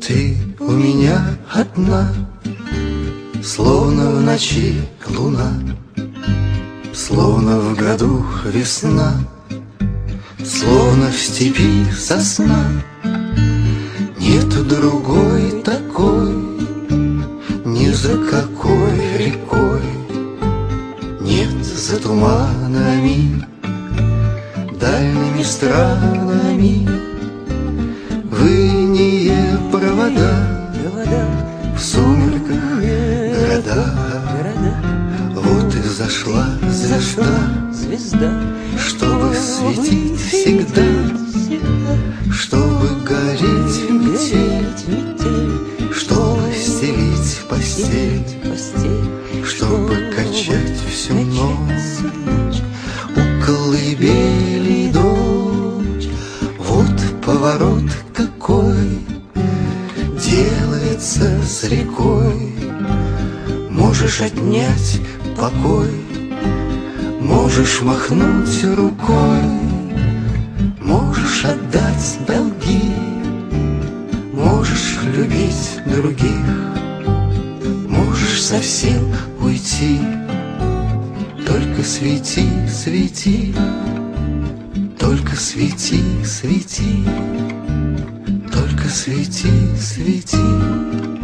Ты у меня одна, словно в ночи луна, словно в году весна, словно в степи сосна. Нету другой такой, ни за какой рекой, нет за туманами, дальними странами. В инее провода, в сумерках города. Вот и взошла звезда, чтобы светить всегда, чтобы гореть метель, чтобы стелить постель, чтобы качать всю ночь у колыбели дочь. Вот поворот какой делается с рекой. Можешь отнять покой, можешь махнуть рукой, можешь отдать долги, можешь любить других, можешь совсем уйти. Только свети, свети, только свети, свети, только свети, свети.